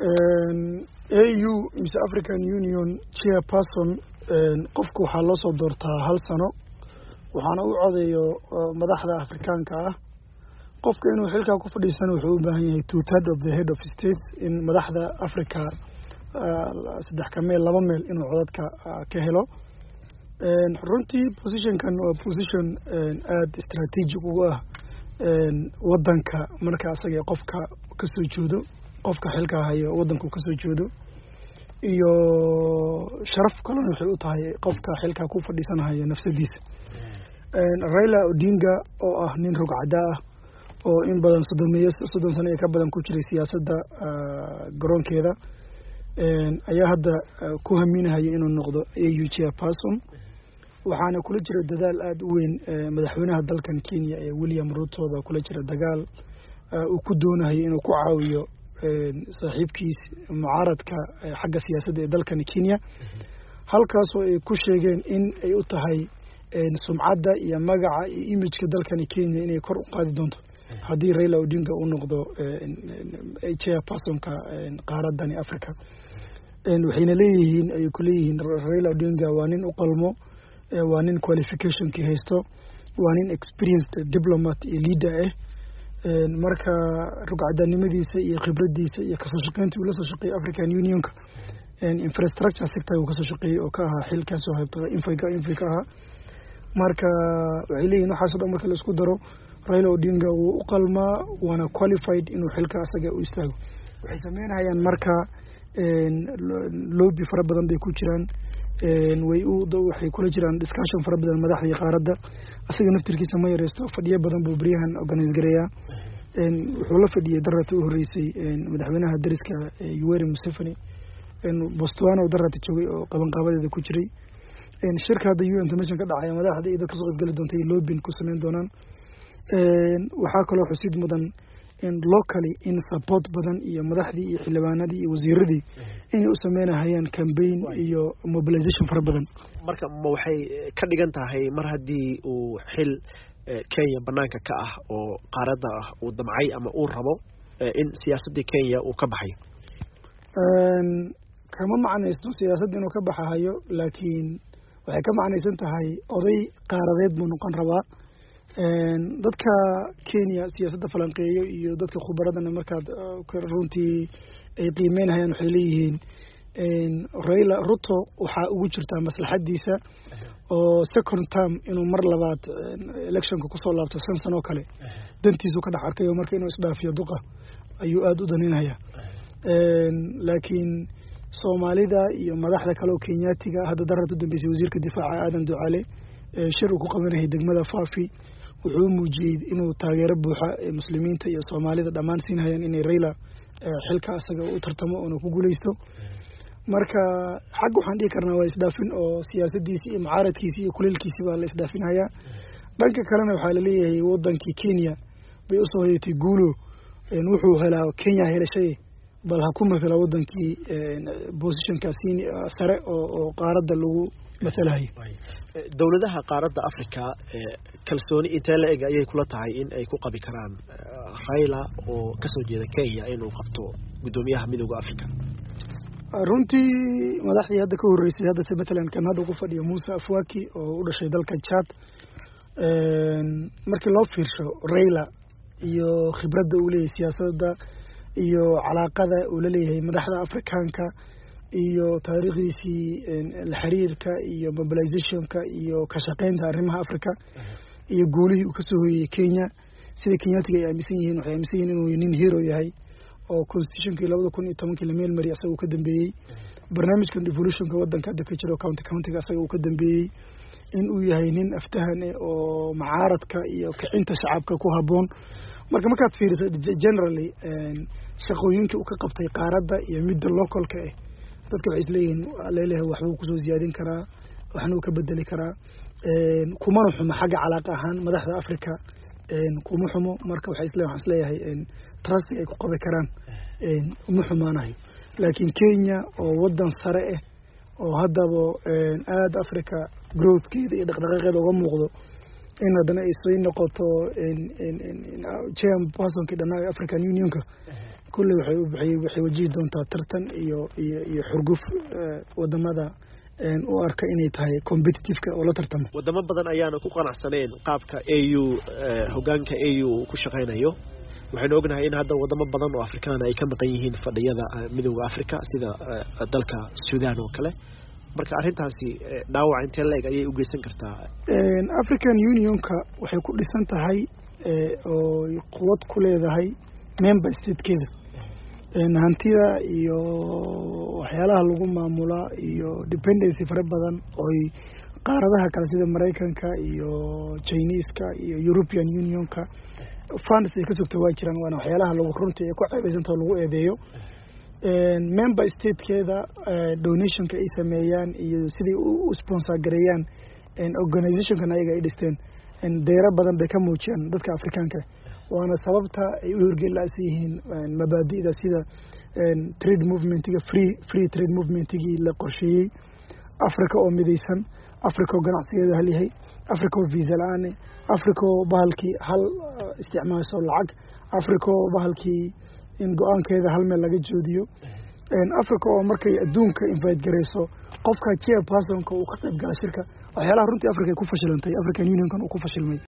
AU East African Union chairperson qofku waxaa loo soo doortaa hal sano waxaana u codeeyo madaxda Afrikaanka ah qofka inuu xilka ku fadhiisano wuxuu u baahan yahay 2/3 of the head of states in madaxda Afrika saddex ka meel laba meel inuu codadka ka helo runtii position-kan waa position aad strategic ugu ah wadanka marka asaga qofka ka soo jeedo qofka xilka hayo wadanku ka soo jeedo iyo sharaf kale waxay u tahay qofka xilka ku fadhiisanayo nafsadiisa Raila Odinga oo ah nin rugcada ah oo in badan 30 sano ka badan ku jiray siyaasadda garoonkeeda ayaa hadda ku haminahay inuu noqdo AU chairperson waxaana kula jira dadaal aad u weyn madaxweynaha dalkan Kenya ee William Ruto kula jira dagaal uu ku doonayo inuu ku caawiyo saaxiibkiis mucaaradka xagga siyaasadda ee dalkan Kenya halkaas oo ay ku sheegeen in ay u tahay sumcadda iyo magaca iyo image-ka dalkan Kenya inay kor u qaadi doonto haddii Raila Odinga uu noqdo chairperson-ka qaaradani Afrika waxayna leeyihiin ay ku leeyihiin Raila Odinga waa nin u qalmo waa nin qualification-ki haysto waa nin experienced diplomat iyo leader marka rugcadanimadiisa iyo khibradiisa iyo kasoo shaqeynta uu la soo shaqeeyay African Union-ka infrastructure sector uu kasoo shaqeeyay oo ka ahaa xilkaas oo haysto infika ah marka waxay leeyihiin waxaas oo dhan marka la isku daro Raila Odinga wuu u qalmaa waana qualified inuu xilka asaga u istaago waxay sameynayaan marka lobby fara badan bay ku jiraan waxay kula jiraan discussion fara badan madaxda qaaradda asaga naftirkiisa ma yareysto fadhiyo badan buu bariyahan organize gareeyaa wuxuu la fadhiyay darrata u horeysay madaxweynaha dariska Yoweri Museveni Botswana darrata joogay oo qabanqaabadeeda ku jiray shirka hadda UN Commission ka dhacay madaxda ay dadka soo qayb gali doonto lobbying ku sameyn doonaan waxaa kaloo xusid mudan locally in support badan iyo madaxdii iyo xildhibaanadii iyo wasiiradii inay u sameynayaan campaign iyo mobilization fara badan marka ma waxay ka dhigan tahay mar haddii uu xil Kenya banaanka ka ah oo qaaradda ah uu damcay ama uu rabo in siyaasadda Kenya uu ka baxay kama macnaysto siyaasadda inuu ka baxayo laakiin waxay ka macnaysan tahay oday qaaradeed buu noqon rabaa dadka Kenya siyaasadda falanqeeyo iyo dadka khubaradana markaad runtii ay qiimeynayaan waxay leeyihiin Raila Ruto waxa ugu jirta maslaxadiisa oo second term inuu mar labaad electionka ku soo laabto 5 sano kale dantiisu ka dhax arkayo marka inuu isdhaafiyo duqa ayuu aad u daneynaya laakiin Soomaalida iyo madaxda kale oo Kenyaatiga hadda darrada u dambeysay wasiirka difaaca Aadan Ducaale shir uu ku qabanayay degmada Faafi wuxuu muujiyay inuu taageero buuxa muslimiinta iyo Soomaalida dhamaan siinayaan inay Raila xilka asaga u tartamo oo ku guuleysto marka xaq waxaan dhigi karnaa waa isdaafin oo siyaasadiisa iyo mucaaradkiisa iyo kuleelkiisa baa la isdaafinaya dhanka kalena waxaa la leeyahay wadankii Kenya bay u soo haytay guulo wuxuu helaa Kenya helashay bal ha ku matala wadankii position-kaasi sare oo qaaradda lagu matalahay dawladaha qaaradda Afrika kalsooni intee la eg ayay kula tahay in ay ku qabi karaan Raila oo ka soo jeeda Kenya inuu qabto gudoomiyaha midowga Afrika runtii madaxdii hadda ka horeysay hadda sabatalan kan hadda ku fadhiyo Musa Afwaki oo u dhashay dalka Chad markii loo fiirsho Raila iyo khibradda uu leeyahay siyaasadda iyo calaaqada uu la leeyahay madaxda Afrikaanka iyo taariikhdiisii la xiriirka iyo mobilization-ka iyo ka shaqeynta arrimaha Afrika iyo guulihii uu ka soo hoyay Kenya sida Kenyaatiga ay aaminsan yihiin waxay aaminsan yihiin inuu nin hero yahay oo constitution-kii 2010 la meel mariyay asaga uu ka dambeeyay barnaamijka devolution-ka wadanka hadda ka jiro county-ga asaga uu ka dambeeyay in uu yahay nin aftahan oo mucaaradka iyo kicinta shacabka ku haboon markaad fiiriso generally shaqooyinka uu ka qabtay qaaradda iyo midda localka dadka waxay isleeyihiin leeyahay wax uu ku soo ziyaadin karaa waxna uu ka bedeli karaa kuma xumo xagga calaaqa ahaan madaxda Afrika kuma xumo marka waxay isleeyahay trust ay ku qabi karaan uma xumaanahay laakiin Kenya oo wadan sare oo haddaba aad Afrika growth-keeda iyo dhaqdhaqaaqeeda uga muuqdo in haddana ay soo noqoto chairperson-ka dhanaa African Union-ka kulli waxay wajihi doontaa tartan iyo xurguf wadamada u arka inay tahay competitive-ka oo la tartamo. wadamo badan ayaana ku qanacsaneen qaabka AU hogaanka AU ku shaqeynayo. waxaan ognahay in hadda wadamo badan oo Afrikaan ay ka maqan yihiin fadhiyada midowga Afrika sida dalka Suudaan oo kale. marka arrintaasi dhaawac intee leeg ayay u geysan kartaa? African Unionka waxay ku dhisan tahay oo quwad ku leedahay member state-keeda. hantida iyo waxyaalaha lagu maamula iyo dependency fara badan oo qaaradaha kale sida Mareykanka iyo Chinese-ka iyo European Unionka funds ay ka sugtay waa jiraan waana waxyaalaha lagu runtii ay ku ceebaysantahay lagu eedeeyo. member state-keeda donation-ka ay sameeyaan iyo sidii u sponsor gareeyaan organization-kan ayaga ay dhisteen deero badan bay ka muujiyaan dadka Afrikaanka waana sababta ay u hirgeliyeen mabaadi'da sida trade movement-iga free trade movement-igi la qorsheeyay Afrika oo midaysan, Afrika oo ganacsigeeda hal yahay, Afrika oo visa la'aan, Afrika oo bahalkii hal isticmaasho lacag, Afrika oo bahalkii in go'aankeeda hal meel laga joodiyo, Afrika oo markay adduunka invite gareyso qofka chairperson-ka uu ka qayb gala shirka waxyaalaha runtii Afrika ay ku fashilantay African Union-kan uu ku fashilmay